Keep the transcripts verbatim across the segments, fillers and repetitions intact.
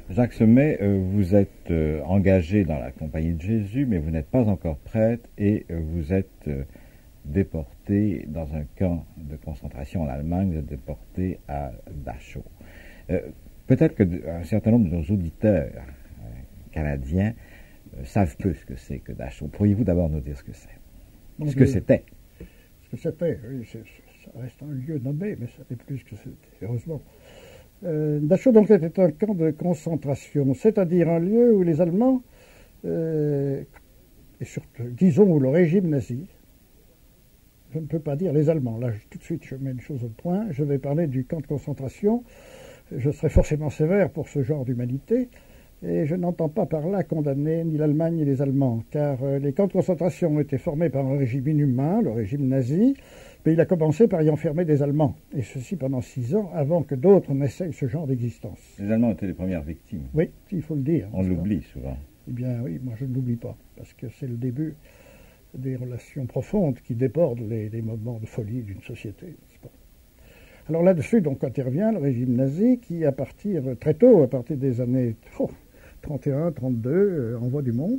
Jacques Sommet, euh, vous êtes euh, engagé dans la Compagnie de Jésus, mais vous n'êtes pas encore prêtre et euh, vous êtes euh, déporté dans un camp de concentration en Allemagne, vous êtes déporté à Dachau. Euh, peut-être qu'un certain nombre de nos auditeurs euh, canadiens euh, savent peu ce que c'est que Dachau. Pourriez-vous d'abord nous dire ce que c'est? Donc, Ce que c'était? Ce que c'était, oui, ça reste un lieu nommé, mais ça n'est plus ce que c'était, heureusement. Euh, Dachau, donc, était un camp de concentration, c'est-à-dire un lieu où les Allemands, euh, et surtout, disons, où le régime nazi, je ne peux pas dire les Allemands, là, tout de suite, je mets une chose au point, je vais parler du camp de concentration, je serai forcément sévère pour ce genre d'humanité, et je n'entends pas par là condamner ni l'Allemagne ni les Allemands, car euh, les camps de concentration ont été formés par un régime inhumain, le régime nazi, mais il a commencé par y enfermer des Allemands, et ceci pendant six ans, avant que d'autres n'essayent ce genre d'existence. Les Allemands étaient les premières victimes. Oui, il faut le dire. On l'oublie souvent. Eh bien oui, moi je ne l'oublie pas, parce que c'est le début des relations profondes qui débordent les, les moments de folie d'une société, n'est-ce pas? Alors là-dessus, donc, intervient le régime nazi qui, à partir, très tôt, à partir des années oh, trente et un, trente-deux, euh, envoie du monde.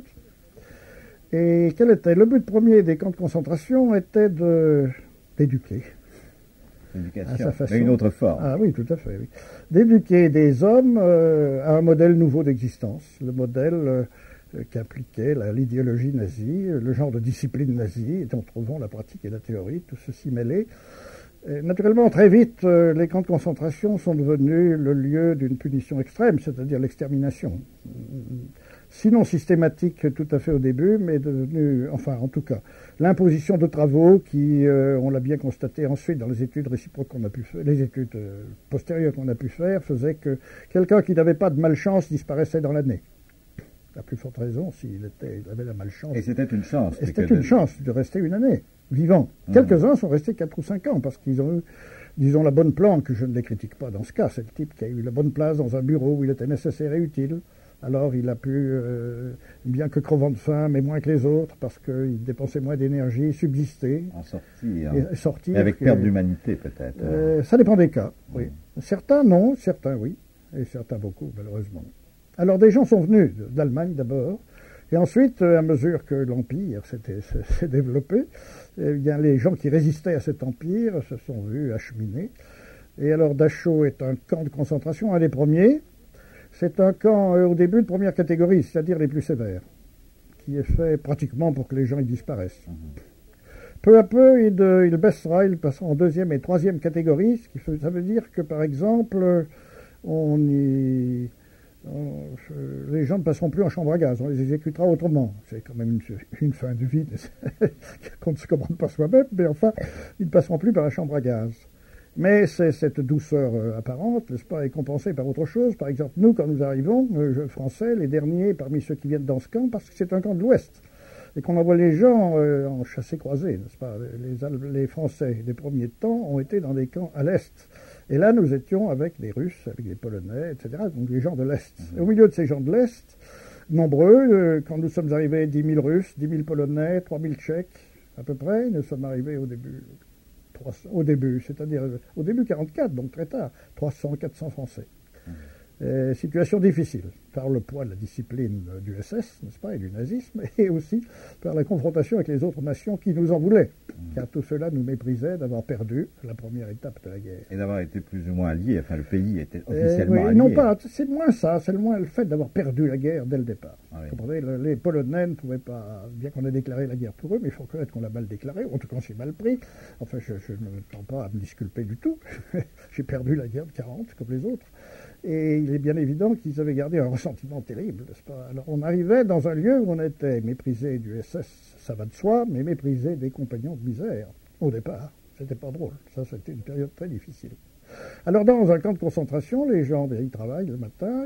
Et quel était le but premier des camps de concentration? Était de, d'éduquer. L'éducation, à sa façon. mais une autre forme. Ah oui, tout à fait, oui. D'éduquer des hommes euh, à un modèle nouveau d'existence, le modèle euh, qu'appliquait l'idéologie nazie, le genre de discipline nazie, dont trouvons la pratique et la théorie, tout ceci mêlé. Et naturellement, très vite, euh, les camps de concentration sont devenus le lieu d'une punition extrême, c'est-à-dire l'extermination. Sinon systématique tout à fait au début, mais devenu, enfin en tout cas, l'imposition de travaux qui, euh, on l'a bien constaté ensuite dans les études réciproques qu'on a pu faire, les études euh, postérieures qu'on a pu faire, faisait que quelqu'un qui n'avait pas de malchance disparaissait dans l'année. La plus forte raison s'il était, il avait la malchance. Et c'était une chance. Et c'était une de... chance de rester une année, vivant. Mmh. Quelques-uns sont restés quatre ou cinq ans, parce qu'ils ont eu, disons, la bonne planque, je ne les critique pas dans ce cas, c'est le type qui a eu la bonne place dans un bureau où il était nécessaire et utile. Alors il a pu, euh, bien que crevant de faim, mais moins que les autres, parce qu'il dépensait moins d'énergie, subsister. En sortir. Et sortir. Et avec perte d'humanité peut-être. Euh, ça dépend des cas, oui. Mmh. Certains non, certains oui, et certains beaucoup, malheureusement. Alors des gens sont venus d'Allemagne d'abord, et ensuite, à mesure que l'Empire s'est développé, eh bien, les gens qui résistaient à cet empire se sont vus acheminer. Et alors Dachau est un camp de concentration, un des premiers. C'est un camp euh, au début de première catégorie, c'est-à-dire les plus sévères, qui est fait pratiquement pour que les gens y disparaissent. Mmh. Peu à peu, il, de, il baissera, il passera en deuxième et troisième catégorie, ce qui fait, ça veut dire que, par exemple, on y... les gens ne passeront plus en chambre à gaz, on les exécutera autrement. C'est quand même une, une fin de vie qu'on ne se commande pas soi-même, mais enfin, ils ne passeront plus par la chambre à gaz. Mais cette douceur euh, apparente, n'est-ce pas, est compensée par autre chose. Par exemple, nous, quand nous arrivons, euh, Français, les derniers parmi ceux qui viennent dans ce camp, parce que c'est un camp de l'Ouest, et qu'on envoie les gens euh, en chassé-croisé, n'est-ce pas? Les, les Français des premiers temps ont été dans des camps à l'Est. Et là, nous étions avec les Russes, avec les Polonais, et cetera, donc les gens de l'Est. Mmh. Au milieu de ces gens de l'Est, nombreux, euh, quand nous sommes arrivés, dix mille Russes, dix mille Polonais, trois mille Tchèques, à peu près, nous sommes arrivés au début, trois cents, au début, c'est-à-dire au début quarante-quatre, donc très tard, trois cents, quatre cents Français. Mmh. Euh, situation difficile, par le poids de la discipline du S S, n'est-ce pas, et du nazisme, et aussi par la confrontation avec les autres nations qui nous en voulaient, mmh. car tout cela nous méprisait d'avoir perdu la première étape de la guerre. Et d'avoir été plus ou moins allié, enfin le pays était officiellement euh, oui, allié. Non pas, c'est moins ça, c'est le moins le fait d'avoir perdu la guerre dès le départ. Ah oui. Vous comprenez, le, les Polonais ne pouvaient pas, bien qu'on ait déclaré la guerre pour eux, mais il faut reconnaître qu'on l'a mal déclarée, en tout cas on s'est mal pris. Enfin, je, je ne tends pas à me disculper du tout, j'ai perdu la guerre de quarante comme les autres. Et il est bien évident qu'ils avaient gardé un ressentiment terrible, n'est-ce pas? Alors on arrivait dans un lieu où on était méprisé du S S, ça va de soi, mais méprisé des compagnons de misère, au départ. C'était pas drôle, ça c'était une période très difficile. Alors dans un camp de concentration, les gens, ils travaillent le matin,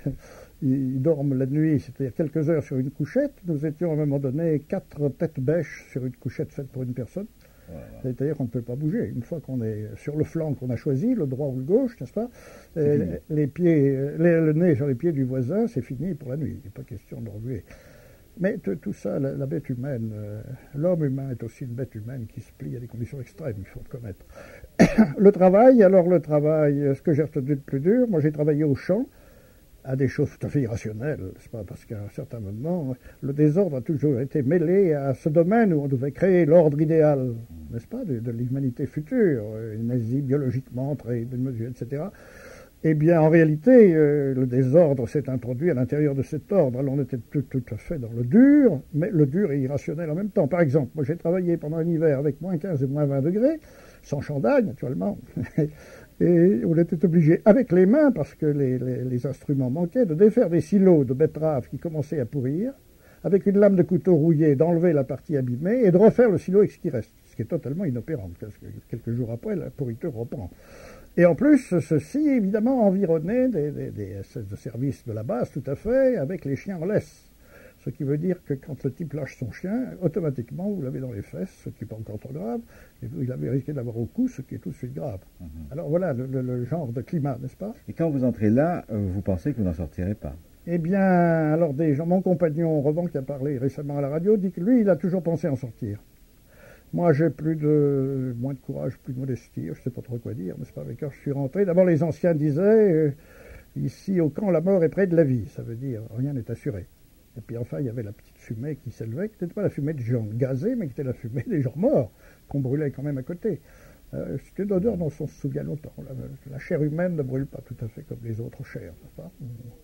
ils dorment la nuit, c'est-à-dire quelques heures sur une couchette. Nous étions à un moment donné quatre têtes bêches sur une couchette faite pour une personne. Voilà. C'est-à-dire qu'on ne peut pas bouger. Une fois qu'on est sur le flanc qu'on a choisi, le droit ou le gauche, n'est-ce pas, les, les pieds, les, le nez sur les pieds du voisin, c'est fini pour la nuit. Il n'est pas question de remuer. Mais tout ça, la, la bête humaine, euh, l'homme humain est aussi une bête humaine qui se plie à des conditions extrêmes, il faut le connaître. Le travail, alors le travail, ce que j'ai retenu de plus dur, moi j'ai travaillé au champ, à des choses tout à fait irrationnelles, n'est-ce pas? Parce qu'à un certain moment, le désordre a toujours été mêlé à ce domaine où on devait créer l'ordre idéal, n'est-ce pas, de, de l'humanité future, une Asie biologiquement très démesurée, et cetera. Eh bien, en réalité, euh, le désordre s'est introduit à l'intérieur de cet ordre. Alors, on était tout, tout à fait dans le dur, mais le dur est irrationnel en même temps. Par exemple, moi, j'ai travaillé pendant un hiver avec moins quinze et moins vingt degrés, sans chandail, naturellement. Et on était obligé, avec les mains, parce que les, les, les instruments manquaient, de défaire des silos de betteraves qui commençaient à pourrir, avec une lame de couteau rouillée, d'enlever la partie abîmée et de refaire le silo avec ce qui reste, ce qui est totalement inopérant, parce que quelques jours après, la pourriture reprend. Et en plus, ceci, évidemment, environné des, des, des de services de la base, tout à fait, avec les chiens en laisse. Ce qui veut dire que quand le type lâche son chien, automatiquement, vous l'avez dans les fesses, ce qui n'est pas encore trop grave, et il avait risqué d'avoir au cou, ce qui est tout de suite grave. Mm-hmm. Alors voilà le, le, le genre de climat, n'est-ce pas? Et quand vous entrez là, vous pensez que vous n'en sortirez pas? Eh bien, alors des gens, mon compagnon Roban, qui a parlé récemment à la radio, dit que lui, il a toujours pensé en sortir. Moi, j'ai plus de, moins de courage, plus de modestie, je ne sais pas trop quoi dire, n'est-ce pas? Mais quand je suis rentré, d'abord les anciens disaient, euh, ici au camp, la mort est près de la vie, ça veut dire rien n'est assuré. Et puis enfin, il y avait la petite fumée qui s'élevait, qui n'était pas la fumée de gens gazés, mais qui était la fumée des gens morts, qu'on brûlait quand même à côté. Euh, C'était une odeur dont on se souvient longtemps. La, la chair humaine ne brûle pas tout à fait comme les autres chairs, n'est-ce pas?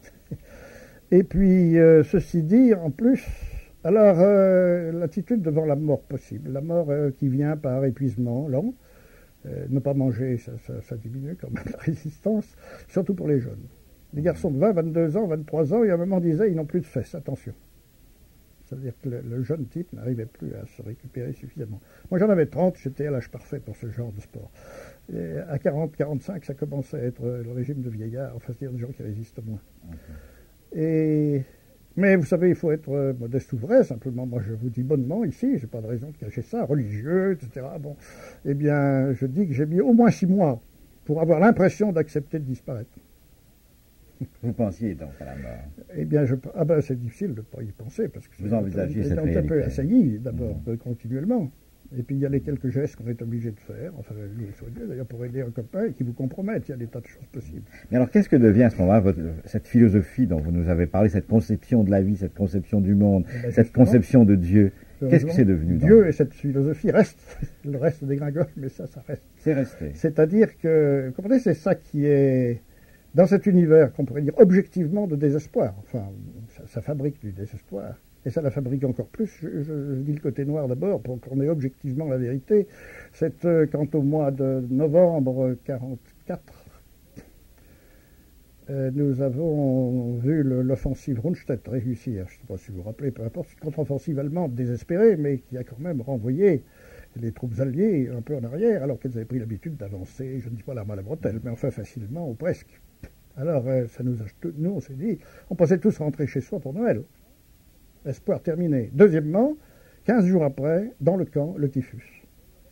Et puis, euh, ceci dit, en plus, alors, euh, l'attitude devant la mort possible, la mort euh, qui vient par épuisement lent, euh, ne pas manger, ça, ça, ça diminue quand même la résistance, surtout pour les jeunes. Les garçons de vingt, vingt-deux ans, vingt-trois ans, et à un moment disait, ils n'ont plus de fesses, attention. C'est-à-dire que le, le jeune type n'arrivait plus à se récupérer suffisamment. Moi, j'en avais trente, j'étais à l'âge parfait pour ce genre de sport. Et à quarante, quarante-cinq, ça commençait à être le régime de vieillard, enfin, c'est-à-dire des gens qui résistent moins. Okay. Et... Mais vous savez, il faut être euh, modeste ou vrai, simplement. Moi, je vous dis bonnement ici, je n'ai pas de raison de cacher ça, religieux, et cetera. Bon, eh bien, je dis que j'ai mis au moins six mois pour avoir l'impression d'accepter de disparaître. Vous pensiez donc à la mort? Eh bien, je, ah ben, c'est difficile de ne pas y penser, parce que vous envisagez cette réalité. On est un peu assailli, d'abord, mmh. continuellement. Et puis il y a les quelques gestes qu'on est obligé de faire, enfin, d'ailleurs pour aider un copain et qui vous compromettent, il y a des tas de choses possibles. Mais alors qu'est-ce que devient à ce moment-là votre, cette philosophie dont vous nous avez parlé, cette conception de la vie, cette conception du monde, ben cette conception de Dieu? Qu'est-ce que c'est devenu? Dieu et cette philosophie restent, le reste dégringole, mais ça, ça reste. C'est resté. C'est-à-dire que, vous comprenez, c'est ça qui est, dans cet univers qu'on pourrait dire objectivement de désespoir, enfin, ça, ça fabrique du désespoir. Et ça la fabrique encore plus. Je, je, je dis le côté noir d'abord, pour qu'on ait objectivement la vérité. C'est euh, quand au mois de novembre quarante-quatre, euh, nous avons vu l'offensive Rundstedt réussir. Je ne sais pas si vous vous rappelez, peu importe, c'est une contre-offensive allemande désespérée, mais qui a quand même renvoyé les troupes alliées un peu en arrière, alors qu'elles avaient pris l'habitude d'avancer, je ne dis pas l'arme à la bretelle, mais enfin facilement ou presque. Alors, euh, ça nous a, nous, on s'est dit, on pensait tous rentrer chez soi pour Noël. Espoir terminé. Deuxièmement, quinze jours après, dans le camp, le typhus.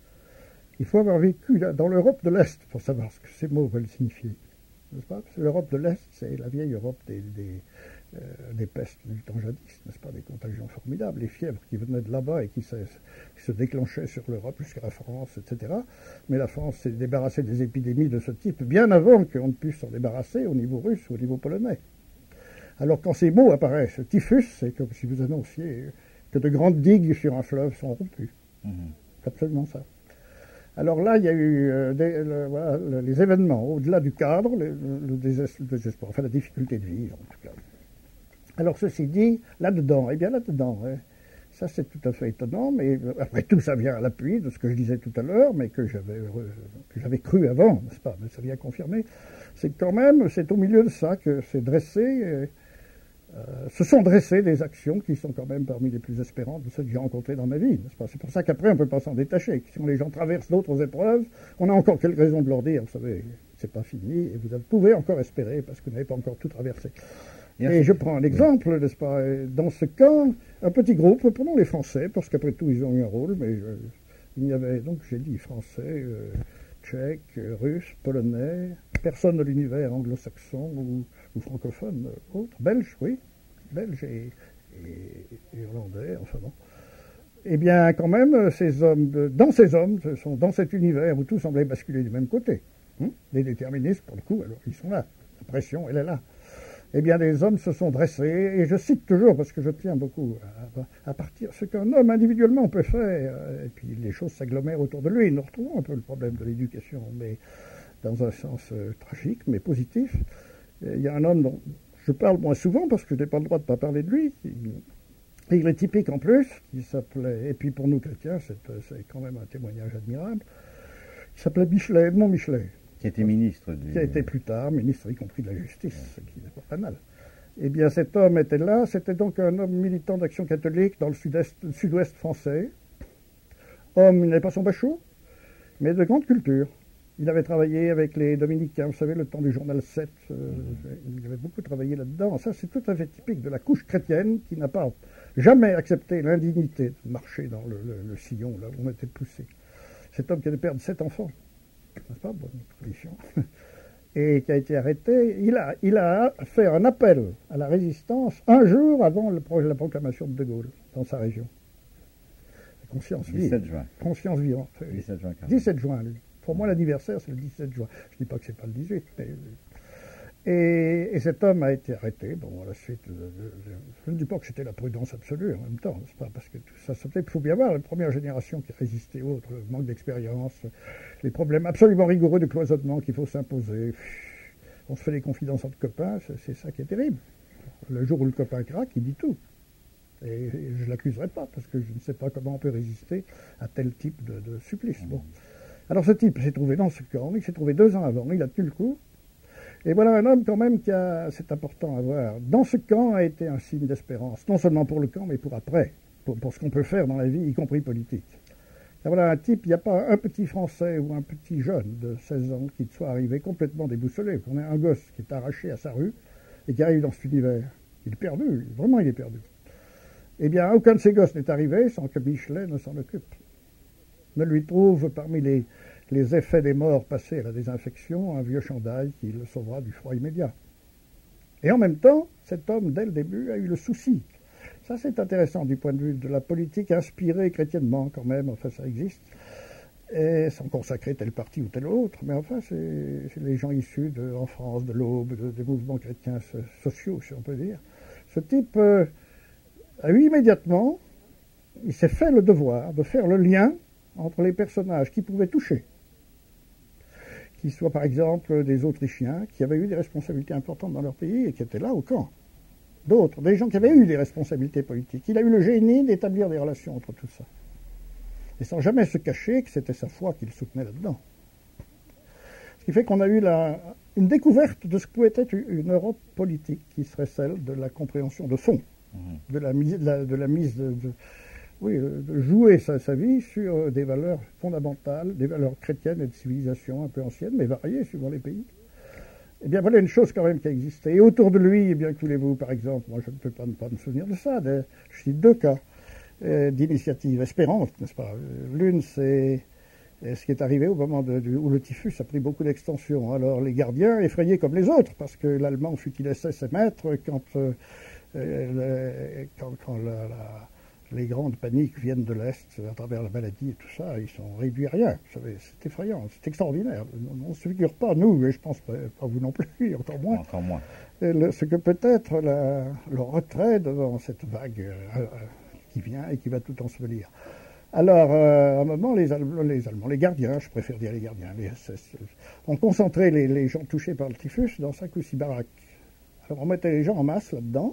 Il faut avoir vécu là, dans l'Europe de l'Est pour savoir ce que ces mots veulent signifier. N'est-ce pas? Parce que l'Europe de l'Est, c'est la vieille Europe des, des, euh, des pestes du temps jadis, n'est-ce pas? Des contagions formidables, les fièvres qui venaient de là-bas et qui se, qui se déclenchaient sur l'Europe jusqu'à la France, et cetera. Mais la France s'est débarrassée des épidémies de ce type bien avant qu'on ne puisse s'en débarrasser au niveau russe ou au niveau polonais. Alors quand ces mots apparaissent, typhus, c'est comme si vous annonciez que de grandes digues sur un fleuve sont rompues. Mmh. C'est absolument ça. Alors là, il y a eu euh, des, le, voilà, le, les événements, au-delà du cadre, le, le, désespoir, le désespoir, enfin la difficulté de vivre en tout cas. Alors ceci dit, là-dedans, eh bien là-dedans, hein, ça c'est tout à fait étonnant, mais après tout ça vient à l'appui de ce que je disais tout à l'heure, mais que j'avais euh, que j'avais cru avant, n'est-ce pas? Mais ça vient confirmer. C'est que quand même, c'est au milieu de ça que c'est dressé... Euh, Euh, se sont dressées des actions qui sont quand même parmi les plus espérantes de celles que j'ai rencontrées dans ma vie, n'est-ce pas? C'est pour ça qu'après, on ne peut pas s'en détacher. Si les gens traversent d'autres épreuves, on a encore quelques raisons de leur dire, vous savez, c'est pas fini, et vous pouvez encore espérer, parce que vous n'avez pas encore tout traversé. Et je prends un exemple, n'est-ce pas? Dans ce cas, un petit groupe, prenons les Français, parce qu'après tout, ils ont eu un rôle, mais euh, il y avait, donc j'ai dit Français, euh, Tchèques, Russes, Polonais, personne de l'univers anglo-saxon ou, ou francophone, autre, Belge, oui, Belge et, et, et Hollandais, enfin bon. Eh bien, quand même, ces hommes, de, dans ces hommes, ce sont dans cet univers où tout semblait basculer du même côté. Hein, les déterministes, pour le coup, alors ils sont là. La pression, elle est là. eh bien, des hommes se sont dressés, et je cite toujours, parce que je tiens beaucoup à, à partir ce qu'un homme individuellement peut faire, et puis les choses s'agglomèrent autour de lui. Nous retrouvons un peu le problème de l'éducation, mais dans un sens euh, tragique, mais positif. Et il y a un homme dont je parle moins souvent, parce que je n'ai pas le droit de ne pas parler de lui, et il est typique en plus, qui s'appelait, et puis pour nous chrétiens, c'est, c'est quand même un témoignage admirable, il s'appelait Michelet, Edmond Michelet. Qui était ministre du... Qui a été plus tard ministre, y compris de la justice, ce qui n'est pas banal. Eh bien, cet homme était là, c'était donc un homme militant d'Action catholique dans le sud-est, le sud-ouest français. Homme, il n'avait pas son bachot, mais de grande culture. Il avait travaillé avec les dominicains, vous savez, le temps du journal sept, euh, il avait beaucoup travaillé là-dedans. Ça, c'est tout à fait typique de la couche chrétienne qui n'a pas jamais accepté l'indignité de marcher dans le, le, le sillon, là où on était poussé. Cet homme qui allait perdre sept enfants, n'est-ce pas, bonne tradition, et qui a été arrêté, il a, il a fait un appel à la résistance un jour avant le, la proclamation de De Gaulle dans sa région. Conscience dix-sept juin. Conscience vivante. dix-sept juin. dix-sept juin, lui. Pour moi, l'anniversaire, c'est le dix-sept juin. Je ne dis pas que c'est pas le dix-huit, mais... Et, et cet homme a été arrêté. Bon, à la suite, je, je, je ne dis pas que c'était la prudence absolue en même temps, n'est-ce pas? Parce que tout ça, il faut bien voir, la première génération qui a résisté aux autres, le manque d'expérience, les problèmes absolument rigoureux de cloisonnement qu'il faut s'imposer. On se fait des confidences entre copains, c'est, c'est ça qui est terrible. Le jour où le copain craque, il dit tout. Et, et je ne l'accuserai pas, parce que je ne sais pas comment on peut résister à tel type de, de supplice. Bon. Alors ce type s'est trouvé dans ce camp, il s'est trouvé deux ans avant, il a tenu le coup. Et voilà un homme quand même qui a, c'est important à voir, dans ce camp a été un signe d'espérance, non seulement pour le camp, mais pour après, pour, pour ce qu'on peut faire dans la vie, y compris politique. Et voilà un type, il n'y a pas un petit Français ou un petit jeune de seize ans qui soit arrivé complètement déboussolé. On a un gosse qui est arraché à sa rue et qui arrive dans cet univers. Il est perdu, vraiment il est perdu. Eh bien, aucun de ces gosses n'est arrivé sans que Michelet ne s'en occupe. Ne lui trouve parmi les... les effets des morts passés à la désinfection, un vieux chandail qui le sauvera du froid immédiat. Et en même temps, cet homme, dès le début, a eu le souci. Ça, c'est intéressant du point de vue de la politique inspirée chrétiennement, quand même, enfin, ça existe, et sans consacrer tel parti ou tel autre, mais enfin, c'est, c'est les gens issus, de, en France, de l'Aube, de, des mouvements chrétiens sociaux, si on peut dire. Ce type euh, a eu immédiatement, il s'est fait le devoir de faire le lien entre les personnages qui pouvaient toucher, qui soient par exemple des Autrichiens qui avaient eu des responsabilités importantes dans leur pays et qui étaient là au camp. D'autres, des gens qui avaient eu des responsabilités politiques. Il a eu le génie d'établir des relations entre tout ça. Et sans jamais se cacher que c'était sa foi qu'il soutenait là-dedans. Ce qui fait qu'on a eu la, une découverte de ce que pouvait être une Europe politique qui serait celle de la compréhension de fond, mmh. de, la mise, de, la, de la mise de... de Oui, de jouer sa, sa vie sur des valeurs fondamentales, des valeurs chrétiennes et de civilisation un peu anciennes, mais variées suivant les pays. Eh bien, voilà une chose quand même qui a existé. Et autour de lui, eh bien, que voulez-vous, par exemple, moi je ne peux pas ne pas me souvenir de ça, de, je cite deux cas euh, d'initiatives espérantes, n'est-ce pas? L'une, c'est ce qui est arrivé au moment de, de, où le typhus a pris beaucoup d'extension. Alors, les gardiens, effrayés comme les autres, parce que l'Allemand fut il laissait ses maîtres quand, euh, euh, quand, quand la... la les grandes paniques viennent de l'Est à travers la maladie et tout ça, ils sont réduits à rien. Vous savez, c'est effrayant, c'est extraordinaire. On ne se figure pas, nous, et je pense pas, pas vous non plus, encore moins, encore moins. Le, ce que peut être la, le retrait devant cette vague euh, qui vient et qui va tout ensevelir. Alors, euh, à un moment, les, Allemands, les Allemands, les gardiens, je préfère dire les gardiens, les S S, ont concentré les, les gens touchés par le typhus dans cinq ou six baraques. Alors, on mettait les gens en masse là-dedans,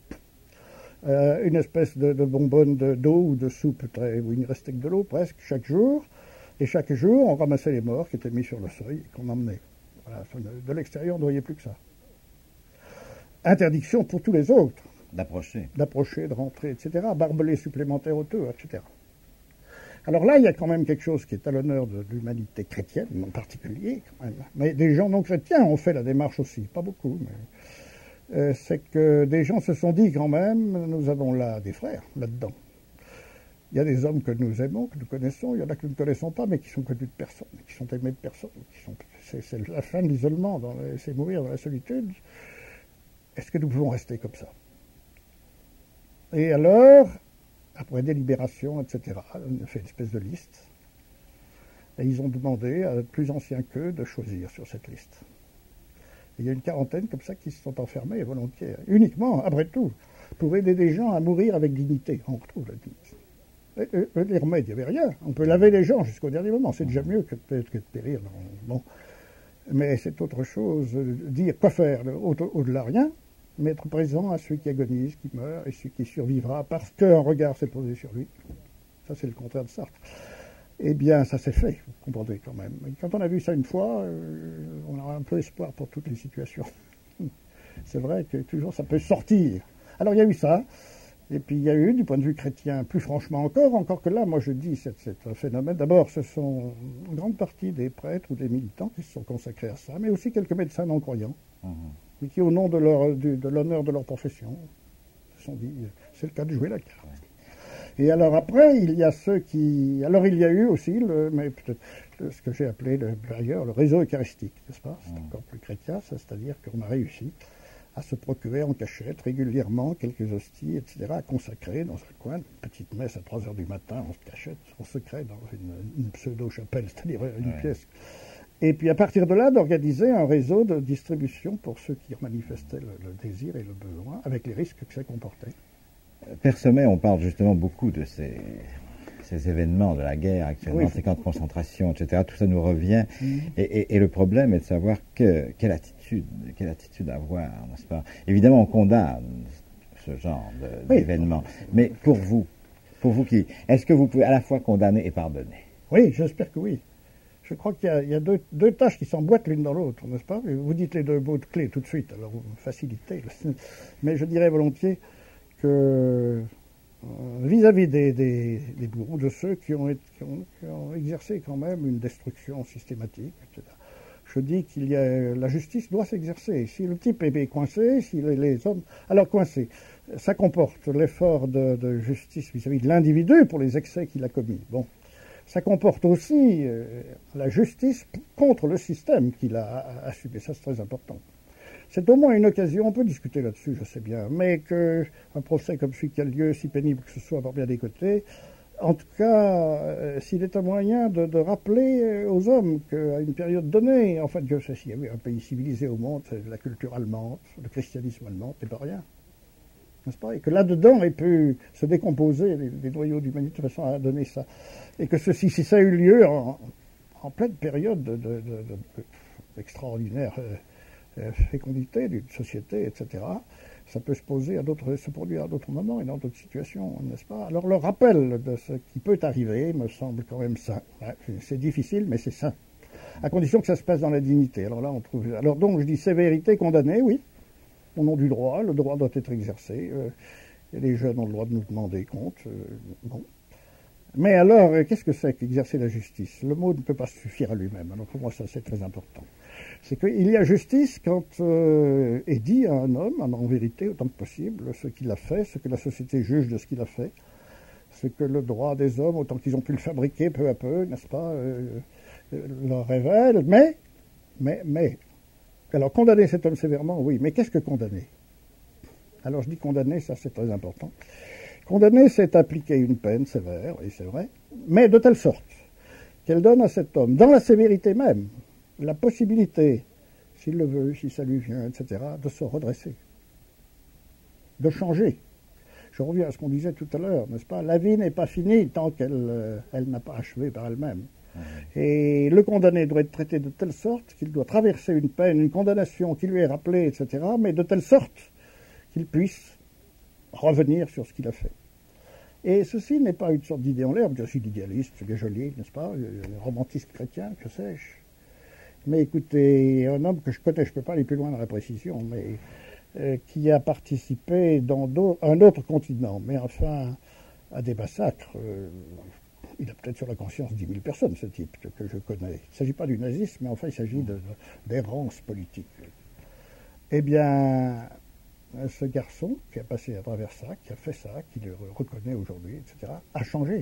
Euh, une espèce de, de bonbonne de, d'eau ou de soupe très, où il ne restait que de l'eau presque chaque jour, et chaque jour on ramassait les morts qui étaient mis sur le seuil et qu'on emmenait. Voilà, de l'extérieur on ne voyait plus que ça. Interdiction pour tous les autres d'approcher, d'approcher, de rentrer, et cetera. Barbelés supplémentaires autour, et cetera. Alors là il y a quand même quelque chose qui est à l'honneur de l'humanité chrétienne en particulier, quand même. Mais des gens non chrétiens ont fait la démarche aussi, pas beaucoup, mais Euh, c'est que des gens se sont dit quand même, nous avons là des frères, là-dedans. Il y a des hommes que nous aimons, que nous connaissons, il y en a que nous ne connaissons pas, mais qui sont connus de personne, qui sont aimés de personne. Qui sont, c'est, c'est la fin de l'isolement, dans les, c'est mourir dans la solitude. Est-ce que nous pouvons rester comme ça? Et alors, après délibération, et cetera, on a fait une espèce de liste, et ils ont demandé à plus anciens qu'eux de choisir sur cette liste. Il y a une quarantaine comme ça qui se sont enfermés volontiers, uniquement, après tout, pour aider des gens à mourir avec dignité. On retrouve la dignité. Et, et, les remèdes, il n'y avait rien. On peut laver les gens jusqu'au dernier moment. C'est déjà mieux que, que de périr. Bon. Mais c'est autre chose. Dire quoi faire au-delà, rien. Mais être présent à celui qui agonise, qui meurt, et celui qui survivra parce qu'un regard s'est posé sur lui. Ça, c'est le contraire de Sartre. Eh bien, ça s'est fait, vous comprenez quand même. Et quand on a vu ça une fois, euh, on a un peu espoir pour toutes les situations. C'est vrai que toujours ça peut sortir. Alors, il y a eu ça. Et puis, il y a eu, du point de vue chrétien, plus franchement encore, encore que là, moi, je dis, c'est, c'est un phénomène. D'abord, ce sont une grande partie des prêtres ou des militants qui se sont consacrés à ça, mais aussi quelques médecins non-croyants. Mmh. Mais qui, au nom de, leur, de, de l'honneur de leur profession, se sont dit, c'est le cas de jouer la carte. Et alors après, il y a ceux qui... Alors il y a eu aussi, le, mais peut-être ce que j'ai appelé le, ailleurs, le réseau eucharistique, n'est-ce pas? C'est mmh. encore plus chrétien, ça, c'est-à-dire qu'on a réussi à se procurer en cachette régulièrement quelques hosties, et cetera, à consacrer dans un coin, une petite messe à trois heures du matin, en cachette, en secret, dans une, une pseudo-chapelle, c'est-à-dire une ouais. pièce. Et puis à partir de là, d'organiser un réseau de distribution pour ceux qui manifestaient le, le désir et le besoin, avec les risques que ça comportait. Père Sommet, on parle justement beaucoup de ces, ces événements de la guerre actuellement, oui. ces camps de concentration, et cetera. Tout ça nous revient. Mmh. Et, et, et le problème est de savoir que, quelle attitude, quelle attitude avoir, n'est-ce pas? Évidemment, on condamne ce genre de, oui. d'événements. Mais pour vous, pour vous qui, est-ce que vous pouvez à la fois condamner et pardonner? Oui, j'espère que oui. Je crois qu'il y a, il y a deux, deux tâches qui s'emboîtent l'une dans l'autre, n'est-ce pas? Vous dites les deux mots de clé tout de suite, alors vous facilitez. Mais je dirais volontiers que euh, vis-à-vis des, des, des bourreaux, de ceux qui ont, été, qui, ont, qui ont exercé quand même une destruction systématique, et cetera, je dis qu'il y a la justice doit s'exercer. Si le type est coincé, si les, les hommes... Alors coincé, ça comporte l'effort de, de justice vis-à-vis de l'individu pour les excès qu'il a commis. Bon. Ça comporte aussi euh, la justice contre le système qu'il a assumé. Ça, c'est très important. C'est au moins une occasion, on peut discuter là-dessus, je sais bien, mais qu'un procès comme celui qui a lieu, si pénible que ce soit par bien des côtés, en tout cas, euh, s'il est un moyen de, de rappeler aux hommes qu'à une période donnée, en fait, Dieu sait s'il y a eu un pays civilisé au monde, c'est la culture allemande, le christianisme allemand, c'est pas rien. N'est-ce pas? Et que là-dedans, il peut se décomposer les, les noyaux d'humanité de façon à donner ça. Et que ceci, si ça a eu lieu en, en pleine période de, de, de, de, d'extraordinaire euh, fécondité d'une société, et cetera, ça peut se poser à d'autres, se produire à d'autres moments et dans d'autres situations, n'est-ce pas? Alors le rappel de ce qui peut arriver me semble quand même sain. C'est difficile, mais c'est sain. À condition que ça se passe dans la dignité. Alors là, on trouve. Alors donc, je dis sévérité, condamnée, oui. Au nom du droit, le droit doit être exercé. Euh, et les jeunes ont le droit de nous demander compte. Euh, bon. Mais alors, euh, qu'est-ce que c'est qu'exercer la justice? Le mot ne peut pas suffire à lui-même. Alors pour moi, ça, c'est très important. C'est qu'il y a justice quand euh, est dit à un homme, en vérité, autant que possible, ce qu'il a fait, ce que la société juge de ce qu'il a fait, ce que le droit des hommes, autant qu'ils ont pu le fabriquer peu à peu, n'est-ce pas, euh, euh, leur révèle. Mais, mais, mais... Alors, condamner cet homme sévèrement, oui, mais qu'est-ce que condamner? Alors, je dis condamner, ça c'est très important. Condamner, c'est appliquer une peine sévère, oui, c'est vrai, mais de telle sorte qu'elle donne à cet homme, dans la sévérité même, la possibilité, s'il le veut, si ça lui vient, et cetera, de se redresser, de changer. Je reviens à ce qu'on disait tout à l'heure, n'est-ce pas? La vie n'est pas finie tant qu'elle euh, elle n'a pas achevé par elle-même. Et le condamné doit être traité de telle sorte qu'il doit traverser une peine, une condamnation qui lui est rappelée, et cetera, mais de telle sorte qu'il puisse revenir sur ce qu'il a fait. Et ceci n'est pas une sorte d'idée en l'air, je suis idéaliste, c'est bien joli, n'est-ce pas, romantisme chrétien, que sais-je. Mais écoutez, un homme que je connais, je ne peux pas aller plus loin dans la précision, mais euh, qui a participé dans un autre continent, mais enfin à des massacres... Euh, il a peut-être sur la conscience dix mille personnes, ce type que, que je connais. Il ne s'agit pas du nazisme, mais enfin, il s'agit de, de, d'errance politique. Eh bien, ce garçon qui a passé à travers ça, qui a fait ça, qui le reconnaît aujourd'hui, et cetera, a changé.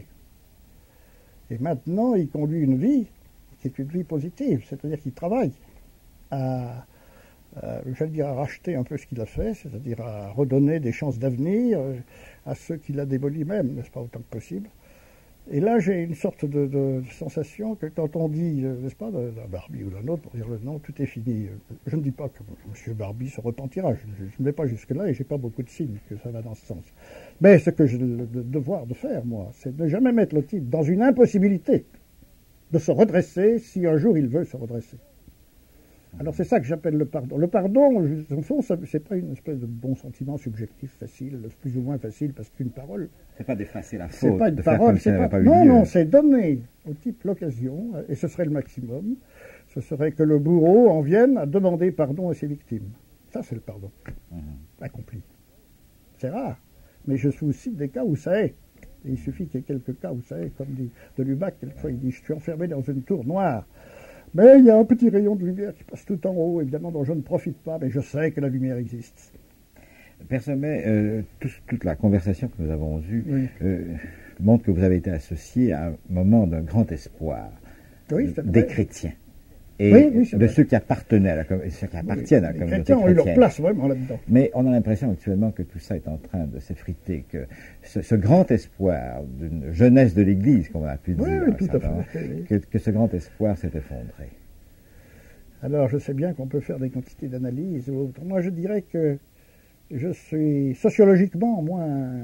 Et maintenant, il conduit une vie qui est une vie positive, c'est-à-dire qu'il travaille à, à, j'allais dire, à racheter un peu ce qu'il a fait, c'est-à-dire à redonner des chances d'avenir à ceux qu'il a démolis même, n'est-ce pas, autant que possible. Et là, j'ai une sorte de, de sensation que quand on dit, euh, n'est-ce pas, d'un Barbie ou d'un autre, pour dire le nom, tout est fini. Je ne dis pas que M. Barbie se repentira, je je ne vais pas jusque-là et je n'ai pas beaucoup de signes que ça va dans ce sens. Mais ce que j'ai le, le devoir de faire, moi, c'est de ne jamais mettre le type dans une impossibilité de se redresser si un jour il veut se redresser. Alors c'est ça que j'appelle le pardon. Le pardon, au fond, c'est pas une espèce de bon sentiment subjectif facile, plus ou moins facile, parce qu'une parole... C'est pas d'effacer la faute. C'est pas une de parole, c'est pas... pas Non, lieu. non, c'est donner au type l'occasion, et ce serait le maximum, ce serait que le bourreau en vienne à demander pardon à ses victimes. Ça, c'est le pardon. Mmh. Accompli. C'est rare, mais je soucie des cas où ça est. Et il suffit qu'il y ait quelques cas où ça est, comme dit de Lubac, quelquefois il dit « je suis enfermé dans une tour noire ». Mais il y a un petit rayon de lumière qui passe tout en haut, évidemment, dont je ne profite pas, mais je sais que la lumière existe. Père Sommet, euh, tout, toute la conversation que nous avons eue oui. euh, montre que vous avez été associé à un moment d'un grand espoir oui, des chrétiens et oui, oui, de ceux qui appartenaient à la, ceux qui appartiennent oui, à la communauté chrétienne. Les chrétiens ont eu leur place vraiment là-dedans. Mais on a l'impression actuellement que tout ça est en train de s'effriter, que ce, ce grand espoir d'une jeunesse de l'Église, comme on a pu oui, dire, oui, tout à fait, oui. que, que ce grand espoir s'est effondré. Alors je sais bien qu'on peut faire des quantités d'analyses ou autres. Moi je dirais que je suis sociologiquement moins,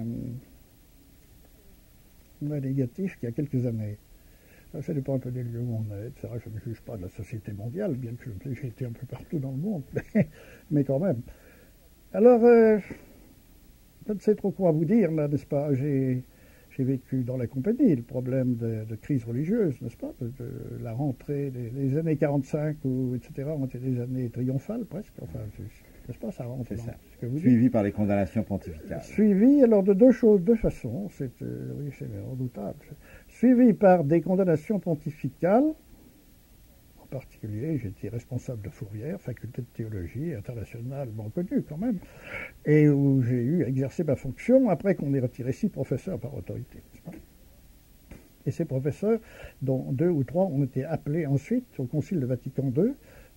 moins négatif qu'il y a quelques années. Ça dépend un peu des lieux où on est, et cetera. Je ne juge pas de la société mondiale, bien que j'ai été un peu partout dans le monde, mais, mais quand même. Alors, euh, je ne sais trop quoi vous dire, là, n'est-ce pas? J'ai vécu dans la compagnie le problème de, de crise religieuse, n'est-ce pas? De, de la rentrée, des, les années quarante-cinq, ou, et cetera, ont été des années triomphales, presque. Enfin, n'est-ce pas? Ça rentre dans ça. ce que vous dites. Suivi par les condamnations pontificales. Suivi, alors, de deux choses, deux façons. C'est euh, oui, c'est redoutable. Suivi par des condamnations pontificales. En particulier, j'étais responsable de Fourvière, faculté de théologie internationalement connue quand même, et où j'ai eu à exercer ma fonction après qu'on ait retiré six professeurs par autorité. Et ces professeurs, dont deux ou trois ont été appelés ensuite au Concile de Vatican deux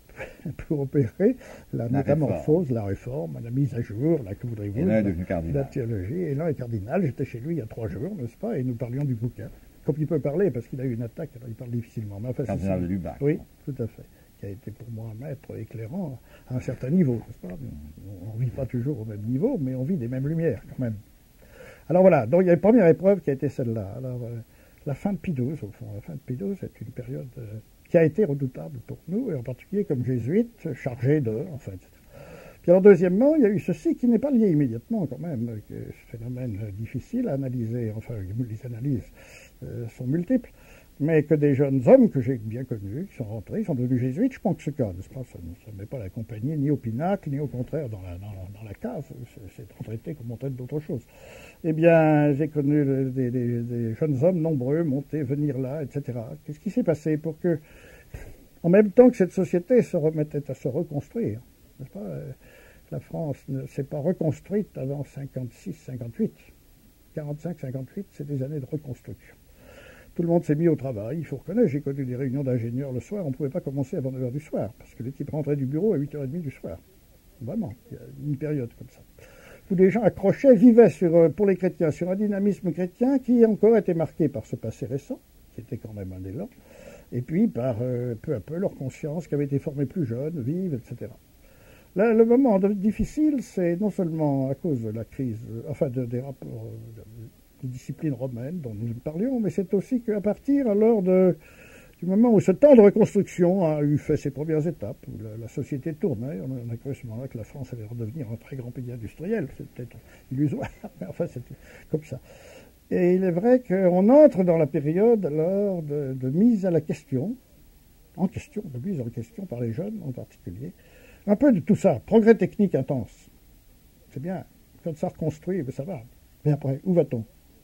pour opérer la, la métamorphose, réforme. la réforme, la mise à jour, la que voudrez-vous, la, la théologie. Et l'un est cardinal, j'étais chez lui il y a trois jours, n'est-ce pas, et nous parlions du bouquin. Comme il peut parler, parce qu'il a eu une attaque, alors il parle difficilement. Mais enfin, cardinal de Lubac. Oui, tout à fait. Qui a été pour moi un maître éclairant à un certain niveau, n'est-ce pas? On ne vit pas toujours au même niveau, mais on vit des mêmes lumières quand même. Alors voilà, donc il y a une première épreuve qui a été celle-là. Alors, euh, la fin de Pie douze, au fond, la fin de Pie douze, c'est une période euh, qui a été redoutable pour nous, et en particulier comme jésuites, chargés de, enfin, et cetera. Puis alors, deuxièmement, il y a eu ceci qui n'est pas lié immédiatement quand même, que ce phénomène difficile à analyser, enfin, les analyses euh, sont multiples, mais que des jeunes hommes que j'ai bien connus, qui sont rentrés, sont devenus jésuites, je pense que ce cas, n'est-ce pas, ça ne met pas la compagnie ni au pinacle, ni au contraire dans la, dans la, dans la cave, c'est traité comme on traite d'autres choses. Eh bien, j'ai connu des, des, des jeunes hommes nombreux monter, venir là, et cetera. Qu'est-ce qui s'est passé pour que, en même temps que cette société se remettait à se reconstruire, n'est-ce pas, la France ne s'est pas reconstruite avant cinquante-six cinquante-huit. quarante-cinq cinquante-huit, c'est des années de reconstruction. Tout le monde s'est mis au travail, il faut reconnaître, j'ai connu des réunions d'ingénieurs le soir, on ne pouvait pas commencer avant neuf heures du soir, parce que les types rentraient du bureau à huit heures trente du soir. Vraiment, il y a une période comme ça. Où des gens accrochaient, vivaient sur, pour les chrétiens, sur un dynamisme chrétien qui encore était marqué par ce passé récent, qui était quand même un élan, et puis par euh, peu à peu leur conscience qui avait été formée plus jeune, vive, et cetera. Là, le moment de, difficile, c'est non seulement à cause de la crise, euh, enfin de, des rapports euh, de, de discipline romaine dont nous parlions, mais c'est aussi qu'à partir alors de, du moment où ce temps de reconstruction a eu fait ses premières étapes, où la, la société tournait, on a cru à ce moment-là que la France allait redevenir un très grand pays industriel, c'est peut-être illusoire, mais enfin c'était comme ça. Et il est vrai qu'on entre dans la période alors de, de mise à la question, en question, de mise en question par les jeunes en particulier, un peu de tout ça, progrès technique intense. C'est bien, quand ça reconstruit, ça va. Mais après, où va-t-on?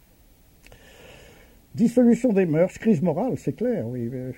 Dissolution des mœurs, crise morale, c'est clair, oui. Mais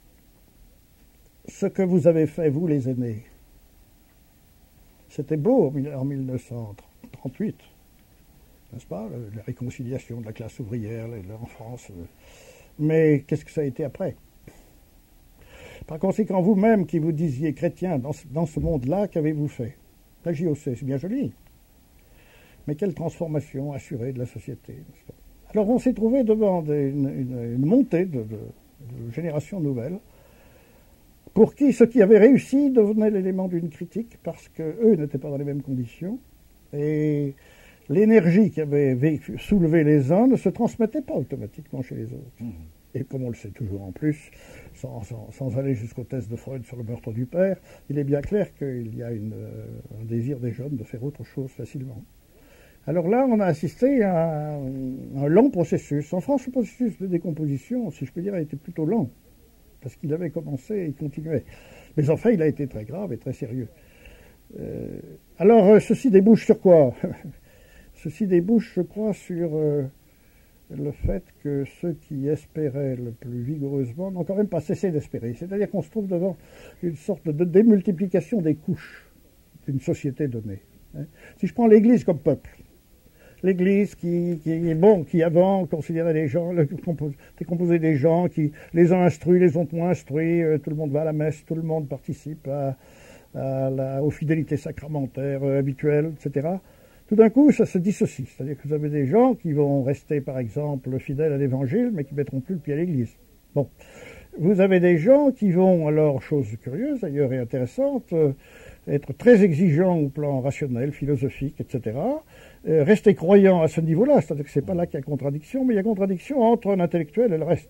ce que vous avez fait, vous les aînés, c'était beau en mille neuf cent trente-huit, n'est-ce pas? La réconciliation de la classe ouvrière en France. Mais qu'est-ce que ça a été après? Par conséquent, vous-même qui vous disiez chrétien dans ce, dans ce monde-là, qu'avez-vous fait? La J O C, c'est bien joli. Mais quelle transformation assurée de la société, n'est-ce pas? Alors on s'est trouvé devant des, une, une, une montée de, de, de générations nouvelles, pour qui ce qui avait réussi devenait l'élément d'une critique, parce qu'eux n'étaient pas dans les mêmes conditions, et l'énergie qui avait vécu, soulevé les uns ne se transmettait pas automatiquement chez les autres. Mmh. Et comme on le sait toujours en plus, sans, sans, sans aller jusqu'au test de Freud sur le meurtre du père, il est bien clair qu'il y a une, euh, un désir des jeunes de faire autre chose facilement. Alors là, on a assisté à un, un long processus. En France, le processus de décomposition, si je peux dire, a été plutôt lent, parce qu'il avait commencé et il continuait. Mais enfin, il a été très grave et très sérieux. Euh, alors, ceci débouche sur quoi? Ceci débouche, je crois, sur euh, le fait que ceux qui espéraient le plus vigoureusement n'ont quand même pas cessé d'espérer. C'est-à-dire qu'on se trouve devant une sorte de démultiplication des couches d'une société donnée. Hein. Si je prends l'Église comme peuple, l'Église qui, qui, bon, qui avant considérait les gens, était composée des gens qui les ont instruits, les ont moins instruits, euh, tout le monde va à la messe, tout le monde participe à, à la, aux fidélités sacramentaires euh, habituelles, et cetera. Tout d'un coup, ça se dissocie. C'est-à-dire que vous avez des gens qui vont rester, par exemple, fidèles à l'Évangile, mais qui ne mettront plus le pied à l'Église. Bon. Vous avez des gens qui vont, alors, chose curieuse d'ailleurs et intéressante, euh, être très exigeants au plan rationnel, philosophique, et cetera, euh, rester croyants à ce niveau-là, c'est-à-dire que ce n'est pas là qu'il y a contradiction, mais il y a contradiction entre un intellectuel et le reste.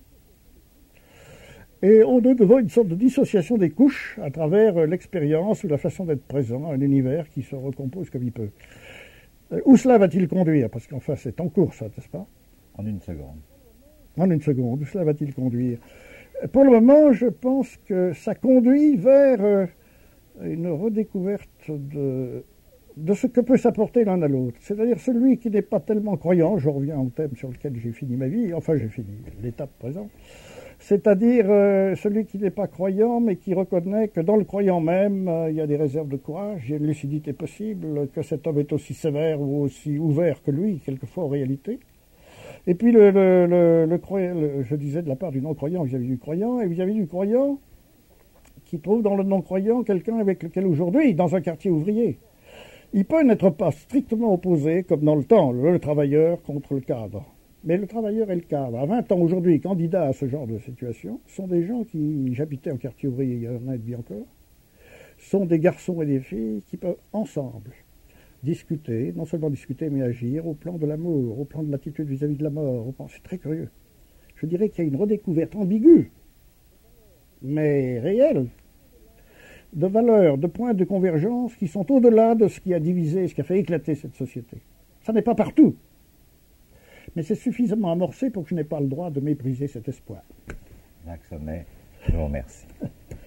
Et on est devant une sorte de dissociation des couches à travers l'expérience ou la façon d'être présent à un univers qui se recompose comme il peut. Euh, où cela va-t-il conduire? Parce qu'enfin, c'est en cours, ça, n'est-ce pas? En une seconde. En une seconde. Où cela va-t-il conduire? Pour le moment, je pense que ça conduit vers euh, une redécouverte de, de ce que peut s'apporter l'un à l'autre. C'est-à-dire celui qui n'est pas tellement croyant, je reviens au thème sur lequel j'ai fini ma vie, enfin j'ai fini l'étape présente, c'est-à-dire euh, celui qui n'est pas croyant, mais qui reconnaît que dans le croyant même, euh, il y a des réserves de courage, il y a une lucidité possible, que cet homme est aussi sévère ou aussi ouvert que lui, quelquefois en réalité. Et puis, le, le, le, le, le, je disais de la part du non-croyant vis-à-vis du croyant, et vis-à-vis du croyant, qui trouve dans le non-croyant quelqu'un avec lequel aujourd'hui, dans un quartier ouvrier, il peut n'être pas strictement opposé, comme dans le temps, le, le travailleur contre le cadre. Mais le travailleur et le cadre, à vingt ans aujourd'hui, candidats à ce genre de situation, sont des gens qui, j'habitais en quartier ouvrier il y a un an et demi encore, sont des garçons et des filles qui peuvent ensemble discuter, non seulement discuter, mais agir au plan de l'amour, au plan de l'attitude vis-à-vis de la mort. Au plan, c'est très curieux. Je dirais qu'il y a une redécouverte ambiguë, mais réelle, de valeurs, de points de convergence qui sont au-delà de ce qui a divisé, ce qui a fait éclater cette société. Ça n'est pas partout, mais c'est suffisamment amorcé pour que je n'ai pas le droit de mépriser cet espoir. Jacques Sommet, je vous remercie.